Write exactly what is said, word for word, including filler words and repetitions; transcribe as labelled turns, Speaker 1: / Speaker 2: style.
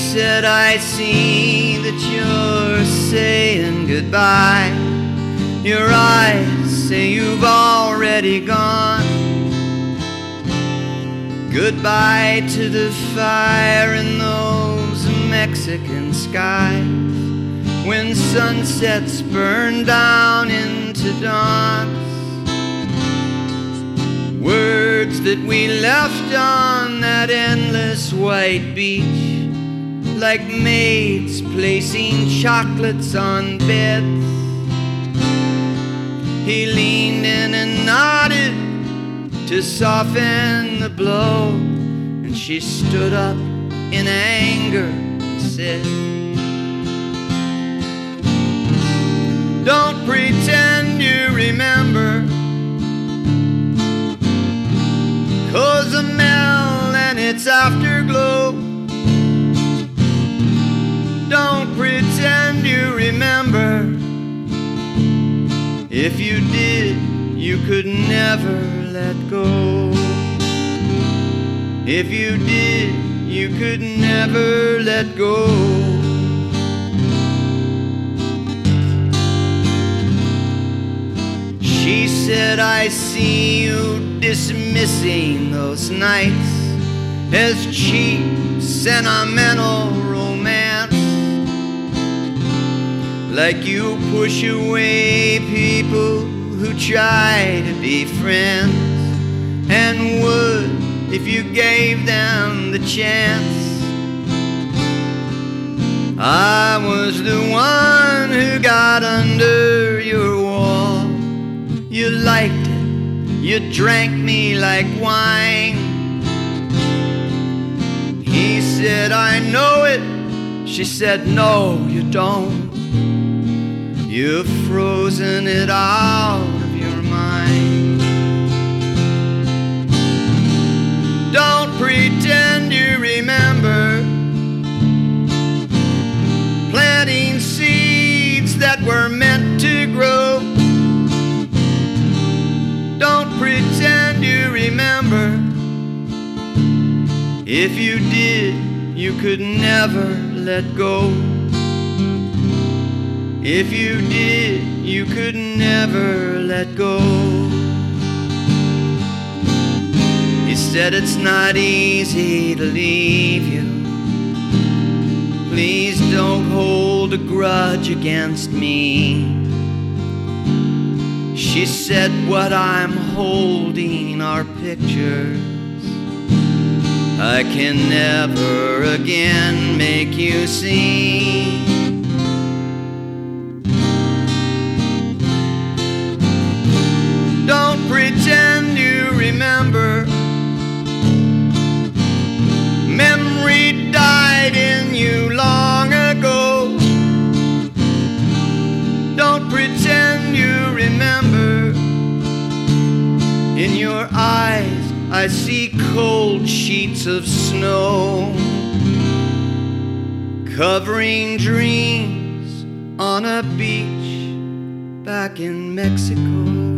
Speaker 1: said, I see that you're saying goodbye. Your eyes say you've already gone. Goodbye to the fire in those Mexican skies, when sunsets burn down into dawns. Words that we left on that endless white beach, like maids placing chocolates on beds. He leaned in and nodded to soften the blow, and she stood up in anger and said, don't pretend you remember, 'cause the Mel and its afterglow. Don't pretend you remember. If you did, you could never let go. If you did, you could never let go. She said, I see you dismissing those nights as cheap, sentimental romance, like you push away people who try to be friends, and would if you gave them the chance. I was the one who got under your wall. You liked it, you drank me like wine. He said, I know it. She said, no, you don't. You've frozen it out of your mind. Don't pretend you remember planting seeds that were meant to grow. Don't pretend you remember. If you did, you could never let go. If you did, you could never let go. He said, it's not easy to leave you. Please don't hold a grudge against me. She said, what I'm holding are pictures I can never again make you see. Don't pretend you remember. Memory died in you long ago. Don't pretend you remember. In your eyes I see cold sheets of snow, covering dreams on a beach back in Mexico.